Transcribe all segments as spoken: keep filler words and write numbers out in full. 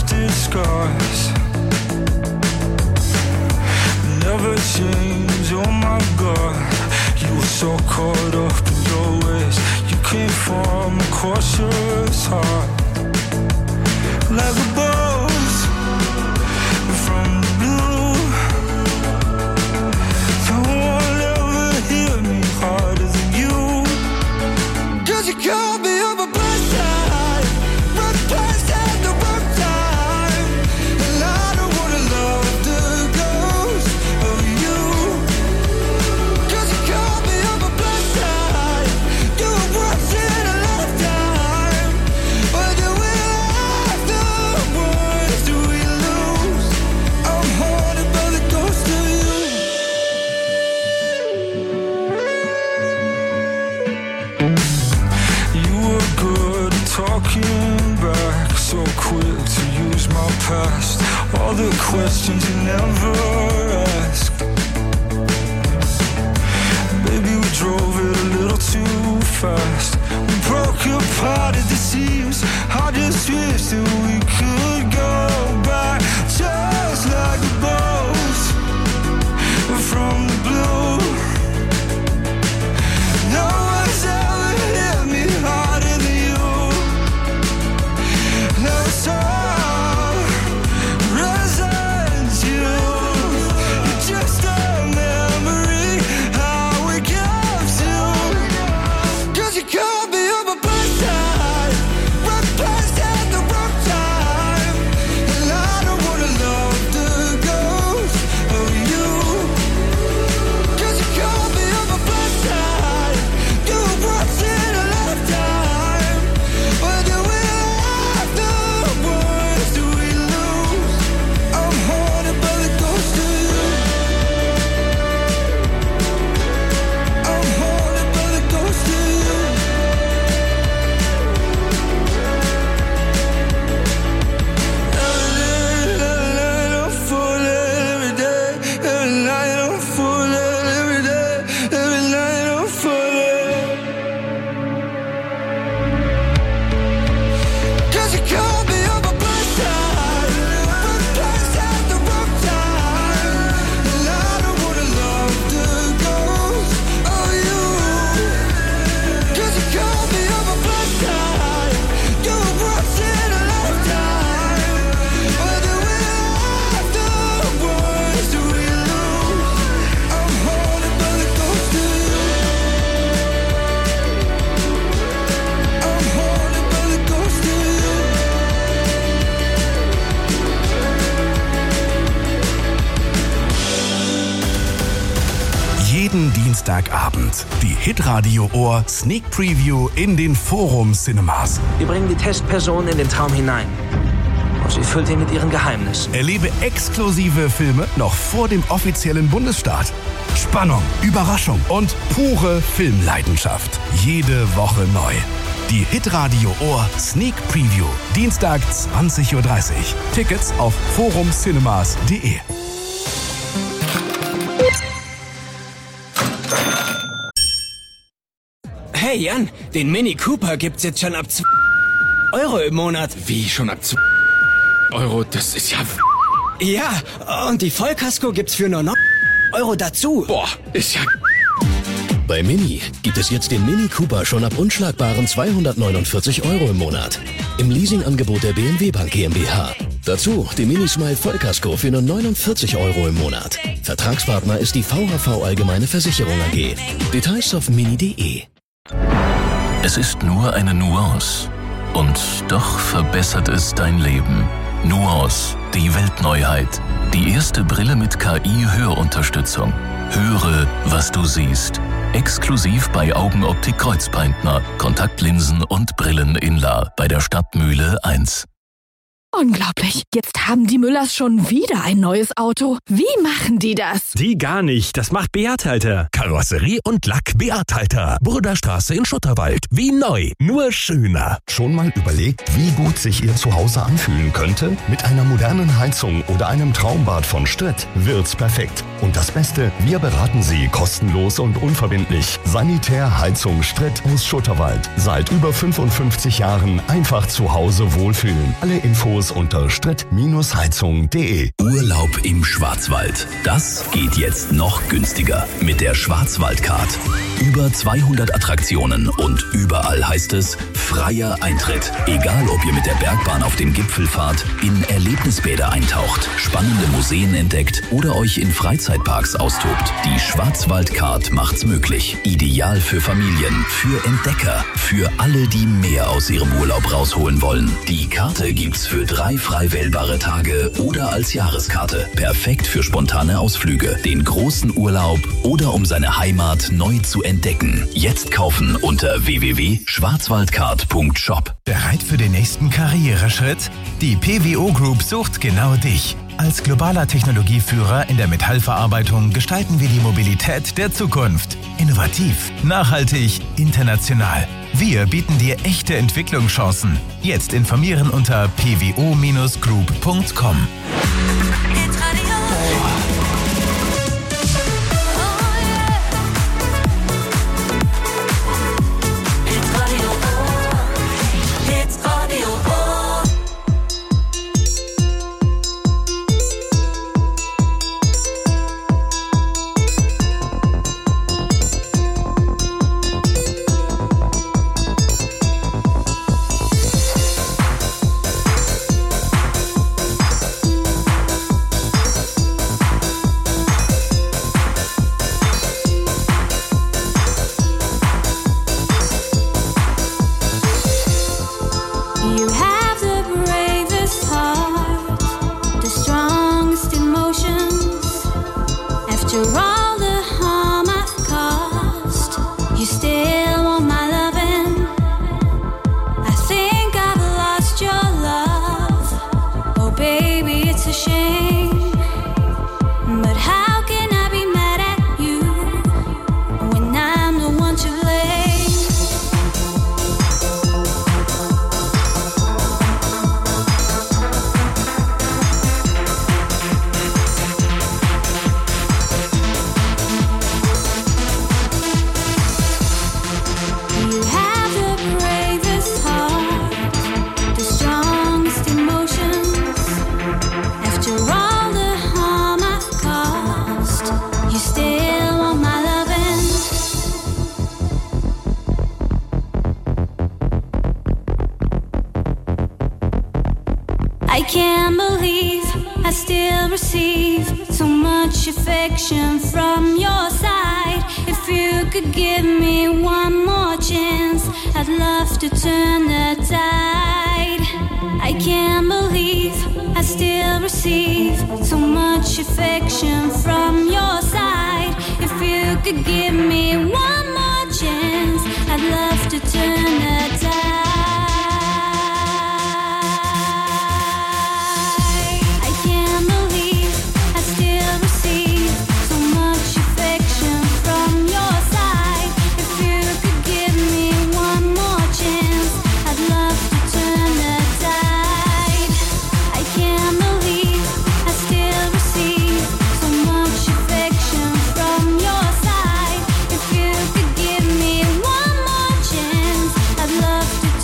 lifted scars never change, oh my God. You were so caught up in your ways. You came from a cautious heart, like a bolt from the blue. No one ever hit me harder than you. Cause you called me up a bad time, wrong place at the wrong time. And I don't wanna love the ghost of you. Cause you called me up a bad time. You were once in a lifetime. But do we love the ones do we lose? I'm haunted by the ghost of you. You were good at talking back, so quick to use my past. All the questions you never asked. Baby, we drove it a little too fast. We broke apart at the seams. I just wish that we could go back, just like a boat from the blue. No one's ever hit me harder than you. Now it's all residue. You're just a memory how we kept you. Cause you called me up a bad time, wrong place at the wrong time. And I don't wanna love the ghost of you. Cause you called me up a bad time. You were once in a lifetime. But do we love the ones do we lose? I'm haunted by the ghost of you. I'm haunted by the ghost of you. Every day, every night I'm falling. Every day, every night I'm falling. Every day, every night I'm falling. Cause you called me up a bad time, wrong place at the wrong time. And I don't wanna love the ghost of you. Cause you called me up a bad time. You were once in a lifetime. But do we love the ones do we lose? I'm haunted by the ghost of you. I'm haunted by the ghost of you. Jeden Dienstagabend die Hitradio Ohr Sneak Preview in den Forum Cinemas. Wir bringen die Testperson in den Traum hinein und sie füllt ihn mit ihren Geheimnissen. Erlebe exklusive Filme noch vor dem offiziellen Bundesstart. Spannung, Überraschung und pure Filmleidenschaft. Jede Woche neu. Die Hitradio Ohr Sneak Preview. Dienstag zwanzig Uhr dreißig. Tickets auf forum cinemas punkt de. Hey Jan, den Mini Cooper gibt's jetzt schon ab zwei Euro im Monat. Wie, schon ab zwei Euro? Das ist ja... Ja, und die Vollkasko gibt's für nur neun Euro dazu. Boah, ist ja... Bei Mini gibt es jetzt den Mini Cooper schon ab unschlagbaren zweihundertneunundvierzig Euro im Monat. Im Leasingangebot der B M W Bank GmbH. Dazu die Mini Smile Vollkasko für nur neunundvierzig Euro im Monat. Vertragspartner ist die V H V Allgemeine Versicherung A G. Details auf mini punkt de. Es ist nur eine Nuance. Und doch verbessert es dein Leben. Nuance, die Weltneuheit. Die erste Brille mit K I-Hörunterstützung. Höre, was du siehst. Exklusiv bei Augenoptik Kreuzpaintner, Kontaktlinsen und Brillen in La bei der Stadtmühle eins. Unglaublich. Jetzt haben die Müllers schon wieder ein neues Auto. Wie machen die das? Die gar nicht. Das macht Beat Halter. Karosserie und Lack Beat Halter. Burderstraße in Schutterwald. Wie neu, nur schöner. Schon mal überlegt, wie gut sich Ihr Zuhause anfühlen könnte? Mit einer modernen Heizung oder einem Traumbad von Stritt wird's perfekt. Und das Beste, wir beraten Sie kostenlos und unverbindlich. Sanitär Heizung Stritt aus Schutterwald. Seit über fünfundfünfzig Jahren einfach zu Hause wohlfühlen. Alle Infos Infos unter stritt Heizung punkt de. Urlaub im Schwarzwald. Das geht jetzt noch günstiger mit der Schwarzwaldcard. Über zweihundert Attraktionen und überall heißt es freier Eintritt. Egal, ob ihr mit der Bergbahn auf den Gipfel fahrt, in Erlebnisbäder eintaucht, spannende Museen entdeckt oder euch in Freizeitparks austobt. Die Schwarzwaldcard macht's möglich. Ideal für Familien, für Entdecker, für alle, die mehr aus ihrem Urlaub rausholen wollen. Die Karte gibt's für drei frei wählbare Tage oder als Jahreskarte. Perfekt für spontane Ausflüge, den großen Urlaub oder um seine Heimat neu zu entdecken. Jetzt kaufen unter w w w punkt schwarzwaldcard punkt shop. Bereit für den nächsten Karriereschritt? Die P W O Group sucht genau dich. Als globaler Technologieführer in der Metallverarbeitung gestalten wir die Mobilität der Zukunft. Innovativ, nachhaltig, international. Wir bieten dir echte Entwicklungschancen. Jetzt informieren unter p w o Bindestrich group punkt com. I can't believe I still receive so much affection from your side. If you could give me one more chance, I'd love to turn the tide. I can't believe I still receive so much affection from your side. If you could give me one more chance, I'd love to turn the tide. Love to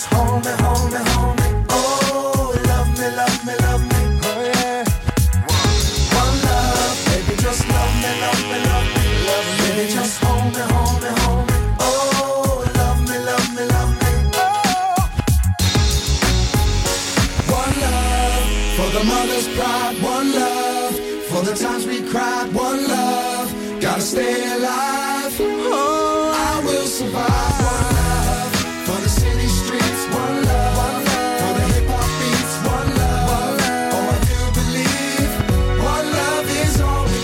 just hold me, hold me, hold me. Oh, love me, love me, love me. Oh yeah. One love, baby, just love me, love me, love me, love me. Baby, just hold me, hold me, hold me. Oh, love me, love me, love me. Oh. One love for the mother's pride. One love for the times we cried.